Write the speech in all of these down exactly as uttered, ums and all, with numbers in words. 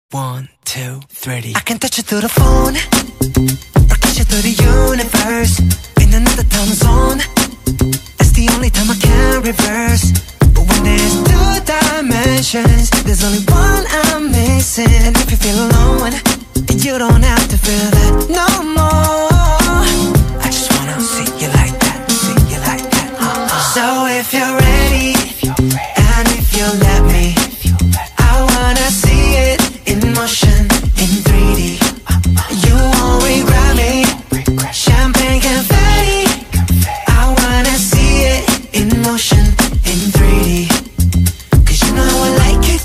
One, two, three. I can touch you through the phone, or kiss you through the universe. In another time zone, that's the only time I can reverse. But when there's two dimensions, there's only one I'm missing. And if you feel alone, you don't have to feel that no more. I just wanna see you like that, see you like that. Uh-uh. So if you're ready, and if you let me, I wanna see it in motion, in three D. You won't regret me. Champagne confetti. I wanna see it in motion, in three D. Cause you know I like it,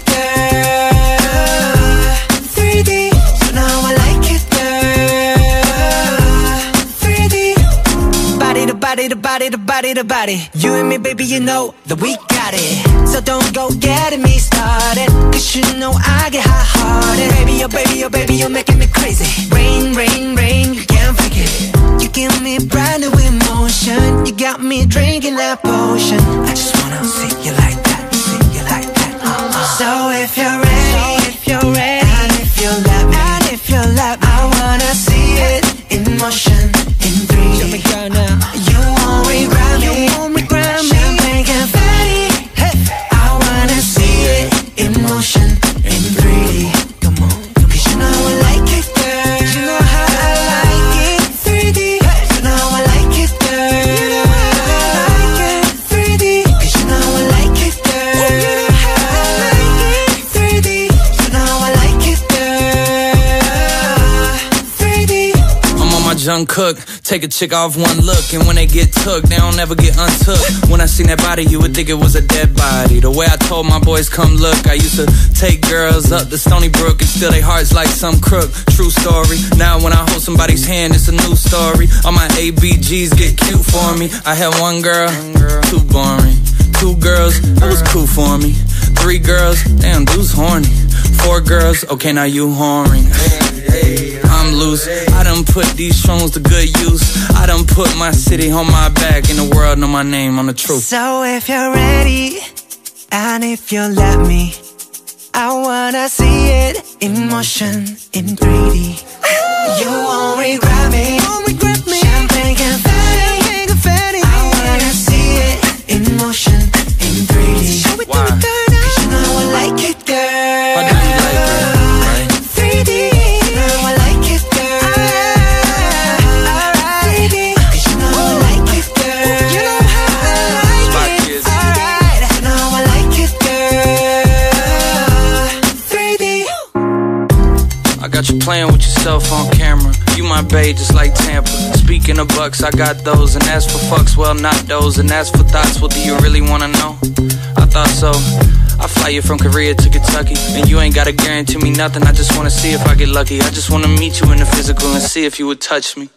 girl. three D. You know I like it, girl. three D. Body to body to body to body to body. You and me, baby, you know that we got it. So don't go getting me started, cause you know I get hot-hearted. Baby, oh baby, oh baby, you're making me crazy. Rain, rain, rain, you can't fake it. You give me brand new emotion. You got me drinking that potion. I just wanna see you like that, see you like that. Uh-uh. So if you're ready, so if you're ready, and if you let me, and if you let me, I wanna see it in motion, in three D. Show me, girl, now. You won't regret me. You won't regret me. Champagne confetti. Hey, I wanna see it in motion, in three D. Come on, come cause you know I like it, girl. You know how I like it, three D. You know I like it, girl. You know how I like it, three D. Cause you know I like it, girl. You know how I like it, three D. You know I like it, girl. three D. I'm on my Jung Cook. Take a chick off one look, and when they get took, they don't ever get untook. When I seen that body, you would think it was a dead body. The way I told my boys, come look, I used to take girls up to Stony Brook and steal their hearts like some crook. True story. Now when I hold somebody's hand, it's a new story. All my A B Gs get cute for me. I had one girl, too boring. Two girls, that was cool for me. Three girls, damn, dude's horny. Four girls, okay, now you whoring. I'm loose. I done put these songs to good use. I done put my city on my back, and the world know my name on the truth. So if you're ready, and if you let me, I wanna see it in motion, in three D. You won't regret me. Won't regret me. Champagne confetti. Champagne confetti. I wanna see it in motion, in three D. Show it to me, girl. Cause you know I like it, girl. I know you like it, right? three D. You know I like it, girl. Alright. three D. Cause you know I like it, girl. You know how I like it. Alright. You know I like it, girl. three D. I got you playing with yourself on camera. You my bae just like Tampa. Speaking of bucks, I got those. And as for fucks, well, not those. And as for thoughts, well, do you really wanna know? I thought so. I fly you from Korea to Kentucky, and you ain't gotta guarantee me nothing. I just wanna see if I get lucky. I just wanna meet you in the physical and see if you would touch me.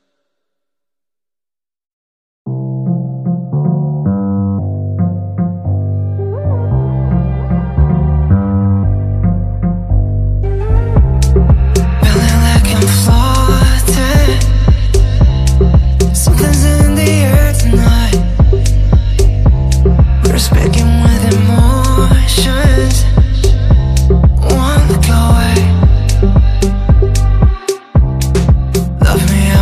Feeling like I'm floating. Something's in the air tonight. We're speaking with emotions. One look away. Love me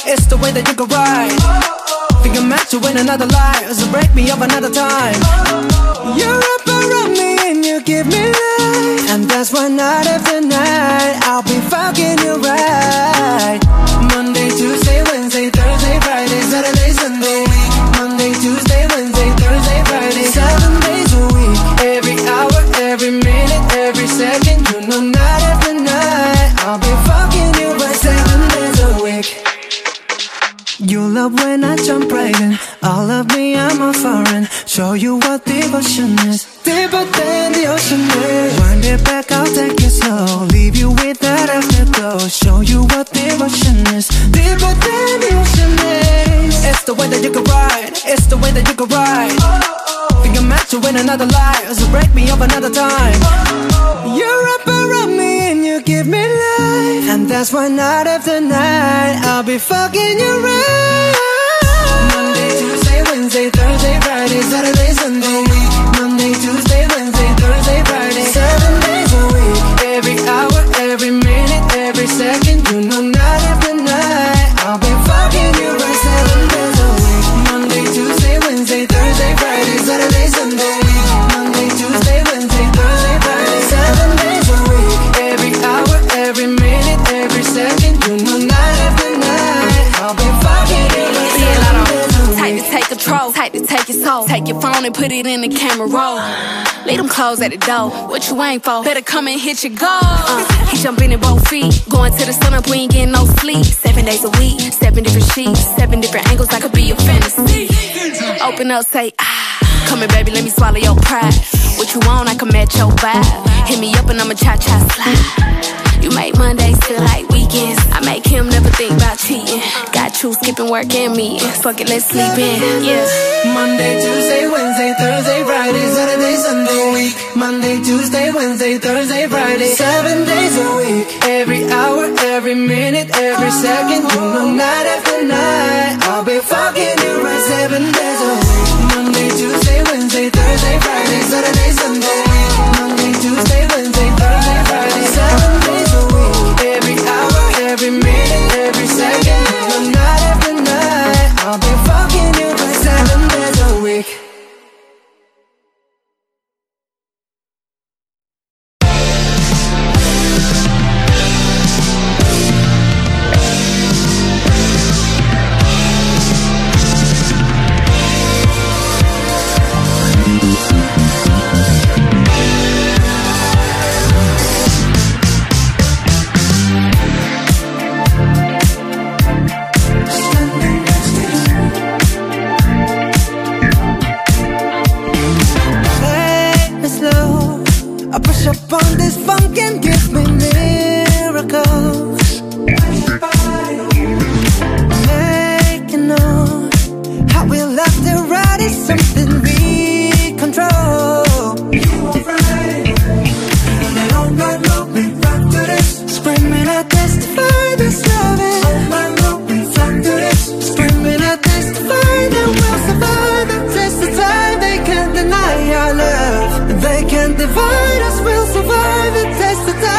it's the way that you can ride. Think I'm meant to win another life, so break me up another time. You're up around me and you give me life, and that's why night after night I'll be fucking you right. Monday, Tuesday, Wednesday, Thursday, Friday, Saturday, Sunday. Monday, Tuesday, Wednesday, Thursday, Friday, seven days a week. Every hour, every minute, every second. You know night after night I'll be fucking you right seven days a week. You love when I jump right in. All of me, I'm a foreign. Show you what devotion is, deeper than the ocean is. Wind it back, I'll take it slow, leave you with that afterglow. Show you what devotion is, deeper than the ocean is. It's the way that you can ride, it's the way that you can ride. Think I'm meant to win another life, so break me up another time. You're up around me and you give me life, and that's why night after night I'll be fucking you right. Monday, Tuesday, Wednesday, Thursday, Friday, Saturday, Sunday. Monday, Tuesday, Wednesday, Thursday, Friday, seven days a week. Every hour, every minute, every second. You know night after night I'll be fucking you right seven days a week. Monday, Tuesday, Wednesday, Thursday, Friday, Saturday, Sunday. Monday, Tuesday, Wednesday, Thursday, Friday, seven days a week. Every hour, every minute, every second. You know night after night I'll be fucking you right seven days a week. Type to take control, type to take your soul. Take your phone and put it in the camera roll. Leave them clothes at the door. What you ain't for? Better come and hit your goal. Uh, he jumping in both feet. Going to the sun up, we ain't getting no sleep. Seven days a week, seven different sheets, seven different angles. I could be your fantasy. Open up, say ah. Come here, baby, let me swallow your pride. What you want, I can match your vibe. Hit me up and I'ma cha-cha slide. You make Mondays feel like weekends. I make him never think about cheating. Got you skipping work and meetings. Fuck it, let's sleep in, yeah. Monday, Tuesday, Wednesday, Thursday, Friday, Saturday, Sunday week. Monday, Tuesday, Wednesday, Thursday, Friday, seven days a week. Every hour, every minute, every second. You know night after night I'll be fucking you right seven days a week. Monday, Tuesday, Wednesday, Thursday, Friday, Saturday, Sunday. Monday, Tuesday, Wednesday, Thursday, Friday, seven days a week. Every hour, every minute, every second. You know night after night I'll be fucking you right seven days a week. Up on this funk and give me miracles. Make you know how we love to ride is something we control. You are right, and I don't know what we rock to this. Screaming I testify this loving. Oh my Lord, we rock to this. Screaming I testify that we'll survive the test of time. They can't deny our love. They can't divide us. We'll survive the test of time.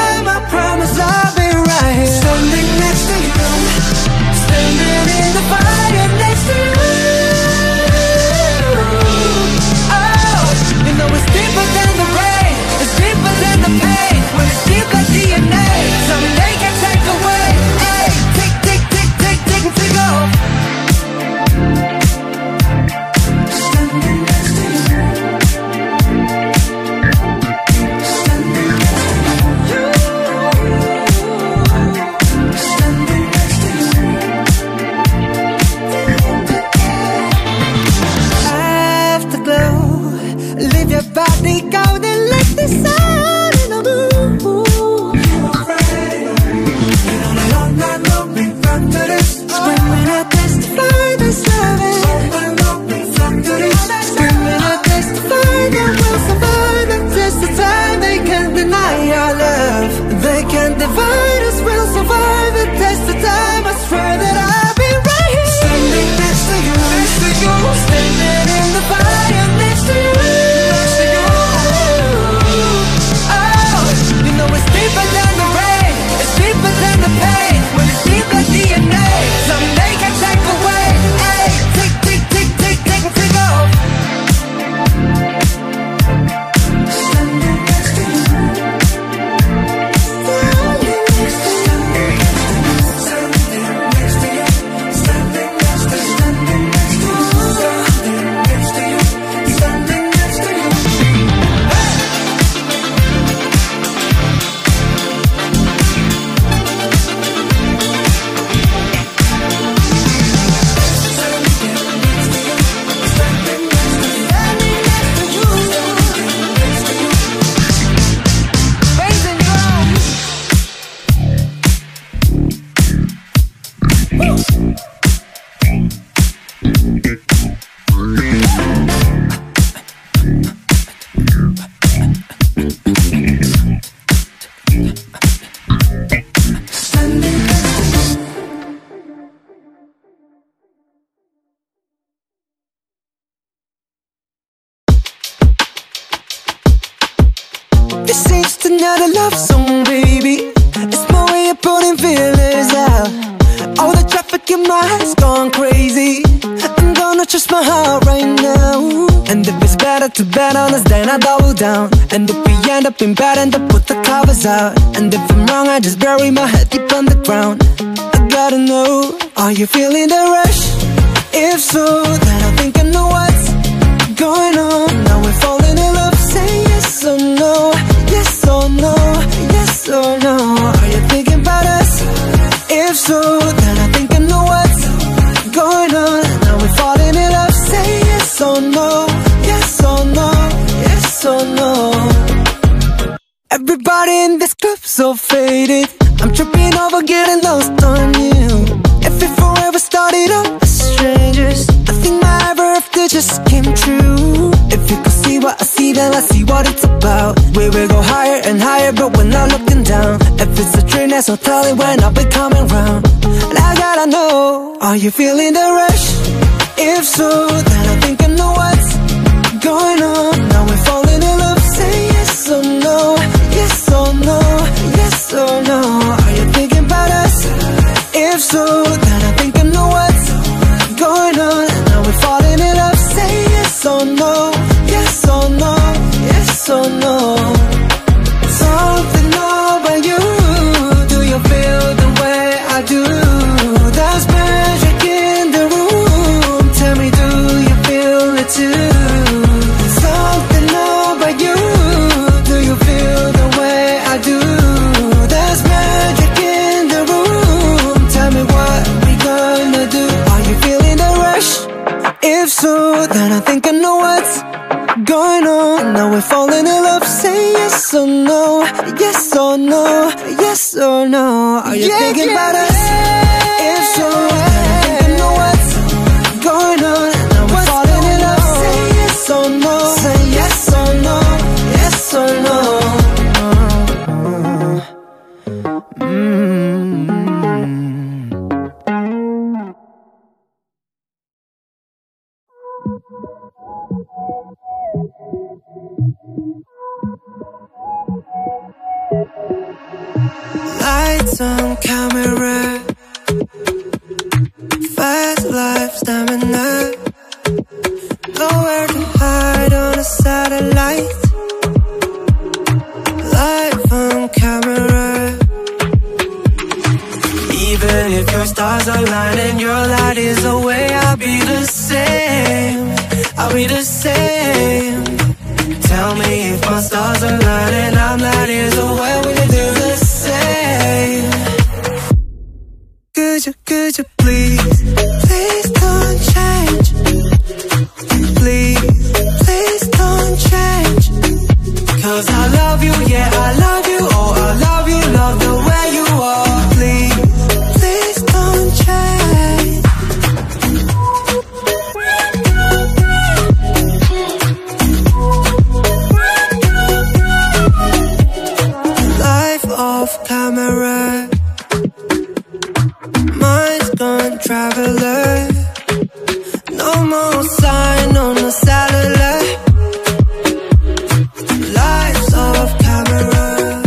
This ain't just another love song, baby. It's my way of putting feelers out. All the traffic in my head's gone crazy. I'm gonna trust my heart right now. And if it's better to bet on us, then I double down. And if we end up in bed, and I put the covers out. And if I'm wrong, I just bury my head deep on the ground. I gotta know, are you feeling the rush? If so, then I think I know what's going on. Now we're falling in love, say yes or no. Yes or no, yes or no. Are you thinking about us? If so, then I think I know what's going on. Now we're falling in love, say yes or no. Yes or no, yes or no. Everybody in this club so faded. I'm tripping over getting lost on you. If we forever started out as strangers, I think my ever after just came true. If you could see what I see, then I see what it's about. We will go higher and higher, but we're not looking down. If it's a train, there's no telling when I'll be coming round. And I gotta know, are you feeling the rush? If so, then I think I know what's going on. Now we're falling in love, say yes or no. Yes or no, yes or no. Are you thinking about us? If so, then I think I know what's going on. Now we're falling in love, say yes or no. Yes or no, yes or no. Something about you. Do you feel the way I do? There's magic in the room. Tell me, do you feel it too? Something about you. Do you feel the way I do? There's magic in the room. Tell me what we gonna do. Are you feeling the rush? If so, then I think I know what's going on. Now we're falling in love, say yes or no. Yes or no, yes or no. Are you yeah, thinking yeah, about us? Yeah. If so, then I think I know what's going on. Now we're what's falling in love, on? Say yes or no. Say yes or no, yes or no. Mm-hmm. Lights on camera, fast life stamina. Nowhere to hide on a satellite. Life on camera. Even if your stars align and your light is away, I'll be the same. I'll be the same. Tell me if my stars align and I'm light is away, we can do the same. Could you, could you please, please don't change. Please, please don't change. Cause I love you, yeah, I love you. Oh, I love you, love the way you are. Please, please don't change. Life off camera, mind's gone traveler. No more sign on the satellite. Life's off camera.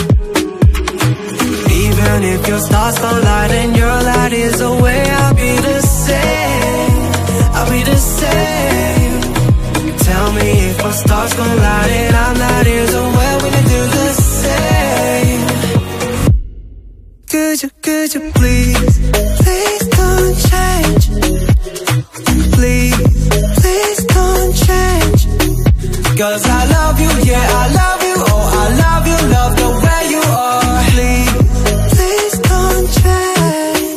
Even if your stars don't light and your light is away, I'll be the same. I'll be the same. Tell me if my stars gon' light and I'm not is away, we can do the same. Could you, could you please, please don't change. Please, please don't change. Cause I love you, yeah, I love you. Oh, I love you, love the way you are. Please, please don't change.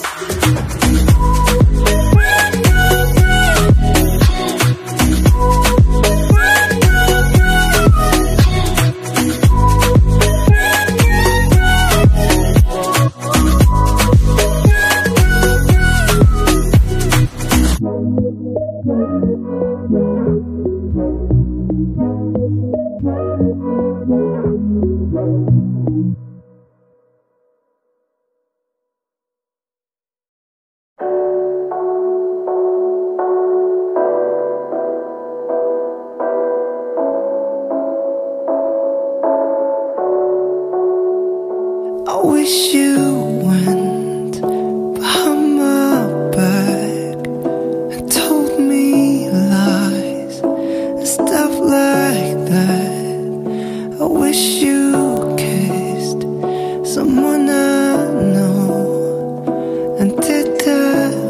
wish you went behind my back and told me lies and stuff like that. I wish you kissed someone I know and did the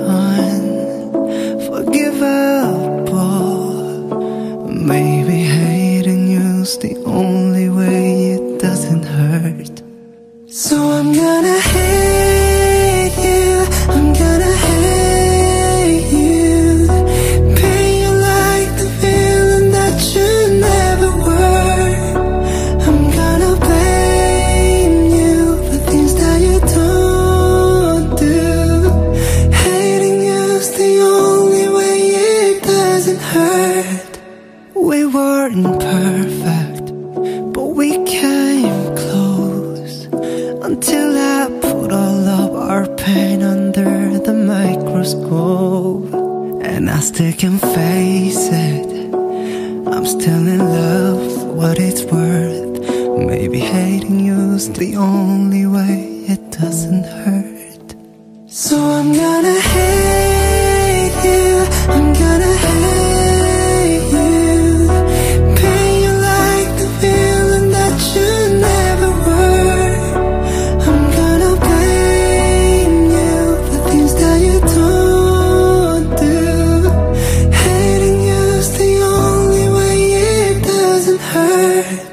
unforgivable. Maybe hating you's the only way it doesn't hurt. So I'm gonna hate you, I'm gonna hate you, pain you like the feeling that you never were. I'm gonna blame you for things that you don't do. Hating you's the only way it doesn't hurt. We weren't perfect, but we came close until I put all of our pain under the microscope. And I still can face it, I'm still in love for what it's worth. Maybe hating you's the only way it doesn't hurt. So I'm gonna hate you, I'm gonna hate you, pain you like the feeling that you never were. I'm gonna blame you for things that you don't do. Hating you's the only way it doesn't hurt.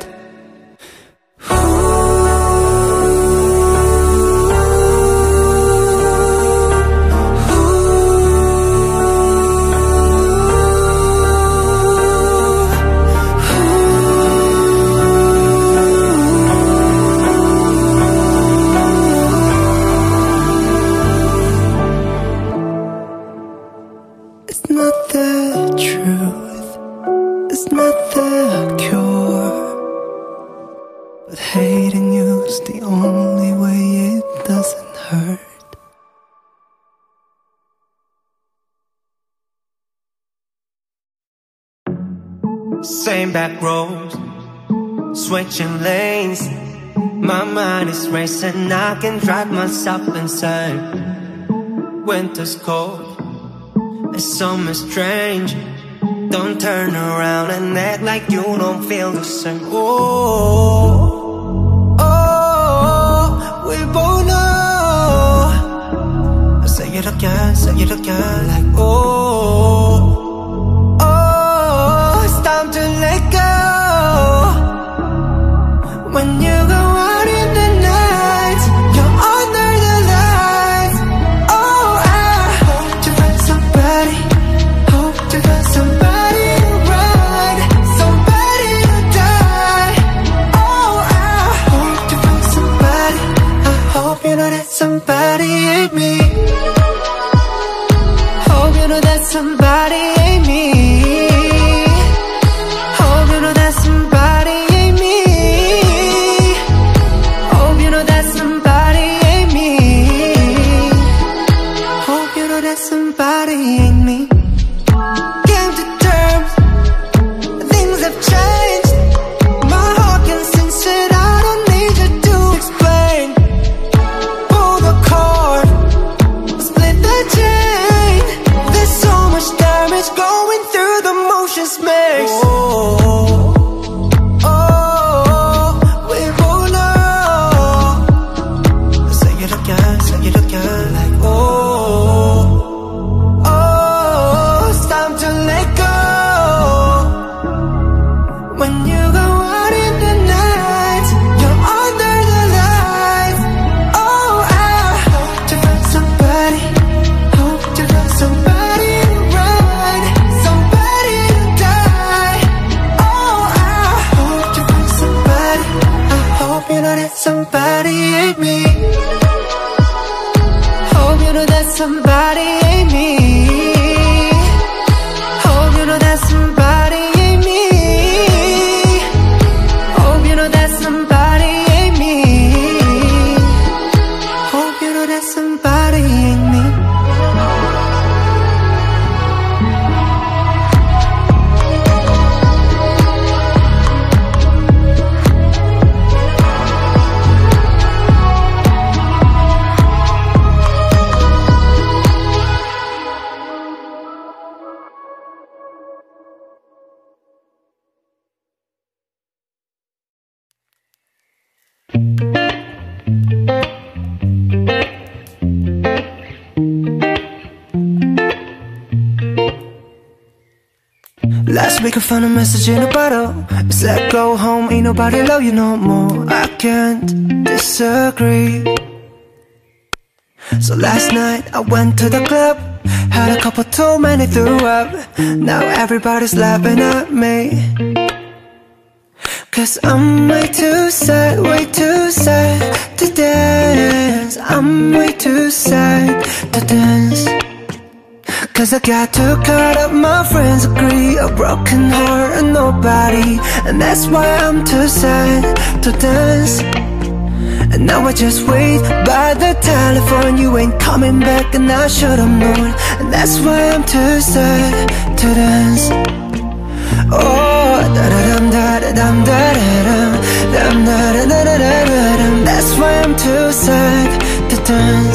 It's not the truth, it's not the cure, but hating you's the only way it doesn't hurt. Same back roads, switching lanes. My mind is racing, I can drive myself insane. Winter's cold, it's summer strange. Don't turn around and act like you don't feel the same. Oh, oh, we both know. I say it again, say it again, like oh, oh, it's time to let go. When you go out in the night, you're under the lights. Oh, I hope to find somebody, hope to find somebody to ride, somebody to die. Oh, I hope to find somebody, I hope you know that somebody ain't me. Hope you know that somebody ain't me. Hope you know that somebody ain't me. Hope you know that somebody ain't me. Hope you know that somebody ain't me. Came to terms, things have changed. My heart can sense it, I don't need you to explain. Pull the cord, split the chain. There's so much damage going through the motions makes. Oh, oh, we both know. Say it again, say it again, like oh, oh, it's time to let go. When you go out in the night, you're under the lights. Oh, I hope to find somebody, hope to find somebody to ride, somebody to die. Oh, I hope to find somebody, I hope you know that somebody ain't me. Hope you know that somebody ain't me. Hope you know that somebody ain't me. Hope you know that somebody ain't me. Hope you know that somebody ain't me. could find a message in a bottle. It said go home, ain't nobody love you no more. I can't disagree. So last night I went to the club, had a couple too many, threw up. Now everybody's laughing at me, cause I'm way too sad, way too sad to dance. I'm way too sad to dance. Cause I got too caught up, my friends agree. A broken heart and nobody, and that's why I'm too sad to dance. And now I just wait by the telephone. You ain't coming back and I should've known. And that's why I'm too sad to dance. Oh, da-da-dum, da-da-dum, da-da-dum, dum, da-da-da-da-da-dum. That's why I'm too sad to dance.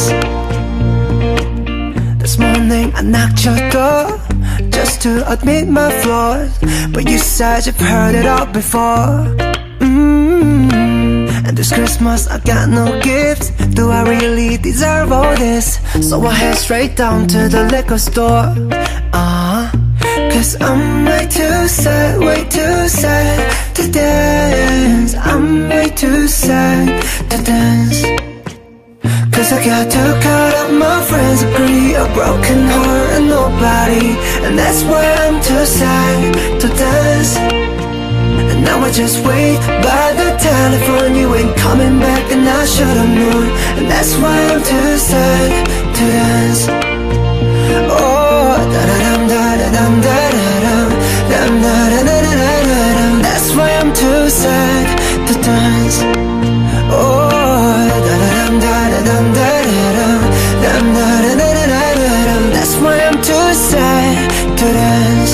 This morning I knocked your door just to admit my flaws, but you said you've heard it all before. mm-hmm. And this Christmas I got no gifts. Do I really deserve all this? So I head straight down to the liquor store. Uh-huh. Cause I'm way too sad, way too sad to dance. I'm way too sad to dance. Cause I got too caught up, my friends agree. A broken heart and nobody, and that's why I'm too sad to dance. And now I just wait by the telephone. You ain't coming back and I should've known. And that's why I'm too sad to dance. Oh, da-da-dum, da-da-dum, da-da-dum, dum, da-da-da-da-da-dum. That's why I'm too sad to dance. Oh, da-da-dum, da-da-dum, da-da-dum, dum, da-da-da-da-da-dum. That's why I'm too sad to dance.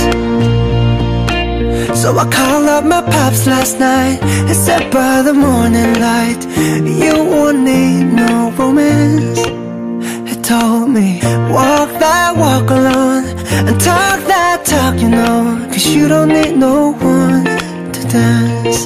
So I called up my pops last night and said by the morning light, you won't need no romance. He told me, walk that walk alone and talk that talk, you know, cause you don't need no one to dance.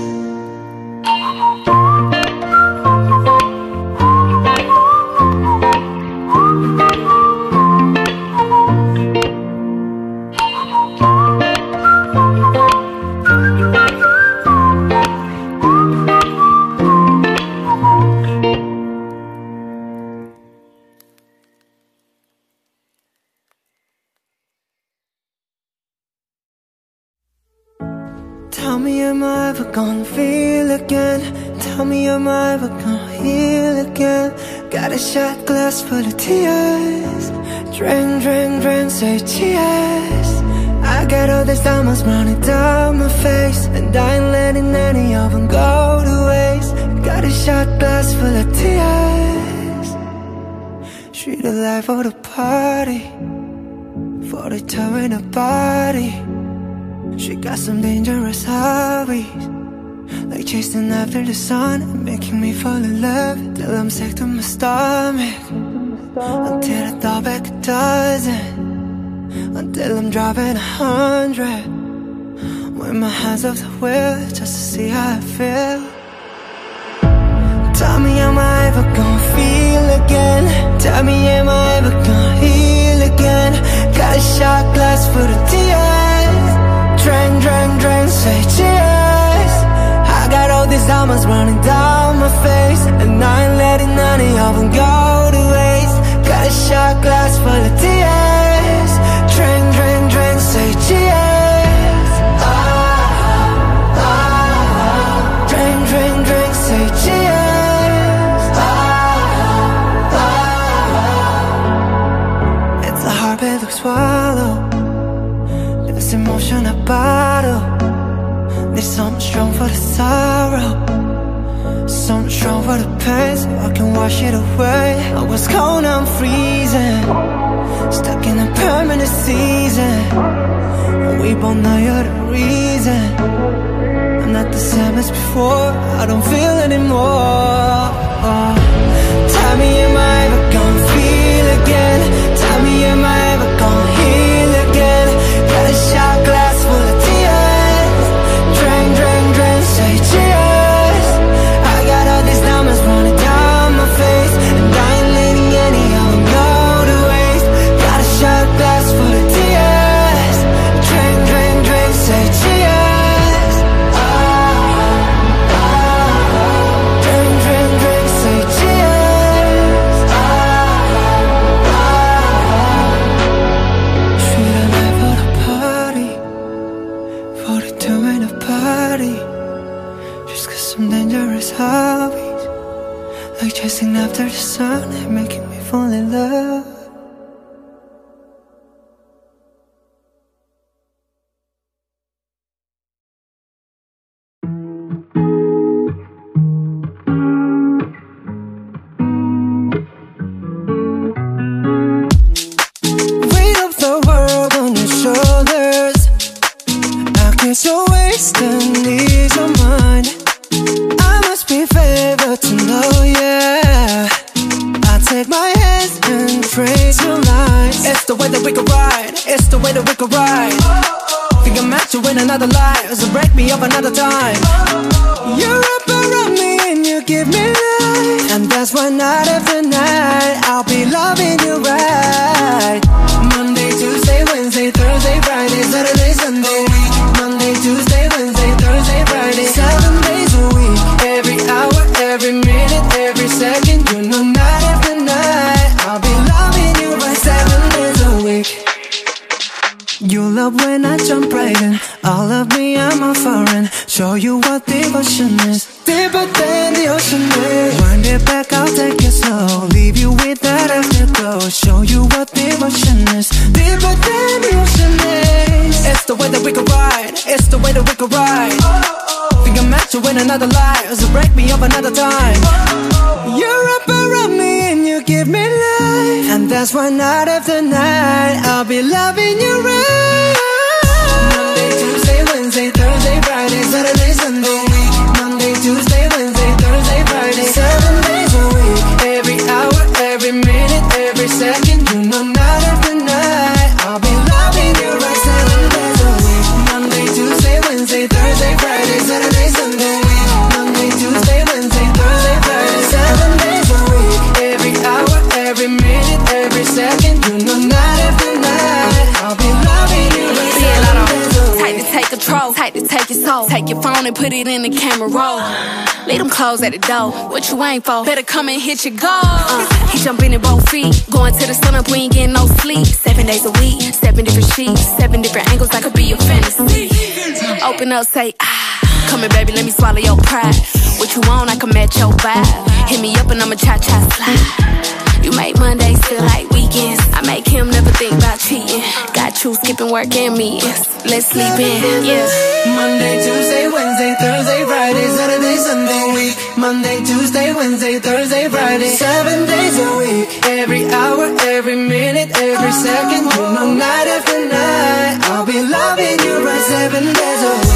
Tell me, am I ever gonna feel again? Tell me, am I ever gonna heal again? Got a shot glass full of tears. Drink, drink, drink, say cheers. I got all these diamonds running down my face, and I ain't letting any of them go to waste. Got a shot glass full of tears. Treat the life of the party for the time in the body. She got some dangerous hobbies, like chasing after the sun and making me fall in love till I'm sick to my stomach, until I throw back a dozen, until I'm driving a hundred, with my hands off the wheel just to see how I feel. Tell me, am I ever gonna feel again? Tell me, am I ever gonna heal again? Got a shot glass full of tears. Drink, drink, drink, say cheers. I got all these diamonds running down my face, and I ain't letting any of them go to waste. Got a shot glass full of tears. Drink, drink, drink, say cheers. Oh, oh, oh. Drink, drink, drink, say cheers. Oh, oh, oh. It's a hard pill to swallow, this emotion I bottle. Need something strong for the sorrow, something strong for the pain, so I can wash it away. I was cold, I'm freezing, stuck in a permanent season. We both know you're the reason. I'm not the same as before, I don't feel anymore. Tell me, am I ever gonna feel again? Tell me, am I ever gonna heal again? Got a shot glass full of tears. Drink, drink, drink, say cheers. I got all these diamonds running down my face, and I ain't letting any of them go to waste. Got a shot glass full of tears. Drink, drink, drink, say cheers. got some dangerous hobbies, like chasing after the sun and making me fall in love. Weight of the world on your shoulders, I guess you're wasting ease of mind. I must be favored to know, yeah. I take my hands and trace your lines. It's the way that we could ride, it's the way that we could ride. Think I'm meant to win another life, so break me up another time. You wrap around me and you give me life, and that's why night after night I'll be loving you right. Monday, Tuesday, Wednesday, Thursday, Friday, Saturday, Sunday. Monday, Tuesday, Wednesday, Thursday, Friday, seven days a week. Every hour, every minute, every second, you know night after night I'll be loving you right seven days a week. You love when I jump right in, all of me I'm a foreign. Show you what devotion is, deeper than the ocean is. Wind it back, I'll take it slow, leave you with that afterglow. Show you what devotion is, deeper than the ocean is. It's the way that we could ride, it's the way that we could ride. Think I'm meant to win another life, so break me up another time. You wrap around me and you give me life, and that's why night after night I'll be loving you right. Monday, Tuesday, Wednesday, Thursday, Friday, Saturday, Sunday. Monday, Tuesday, Wednesday, Thursday, Friday, seven days a week. Every hour, every minute, every second, you know night after night I'll be loving you right seven days a week. Monday, Tuesday, Wednesday, Thursday, Friday, Saturday, Sunday. Monday, Tuesday, Wednesday, Thursday, Friday, seven days a week. Every hour, every minute, every second, you know night after night I'll be loving you right seven days a week. Tight to take control, tight to take your soul. Take your phone and put it in the camera roll. Leave them clothes at the door. What you ain't for? Better come and hit your goal. Uh, he jumping in both feet, going to the sun up. We ain't getting no sleep. Seven days a week, seven different sheets, seven different angles. That could be your fantasy. Open up, say ah. Come here, baby, let me swallow your pride. What you want, I can match your vibe. Hit me up and I'ma cha-cha slide. You make Mondays feel like weekends. I make him never think about cheating. Got you skipping work and meetings. Let's sleep in, yeah. Monday, Tuesday, Wednesday, Thursday, Friday, Saturday, Sunday week. Monday, Tuesday, Wednesday, Thursday, Friday, seven days a week. Every hour, every minute, every second, you know night after night I'll be loving you right seven days a week.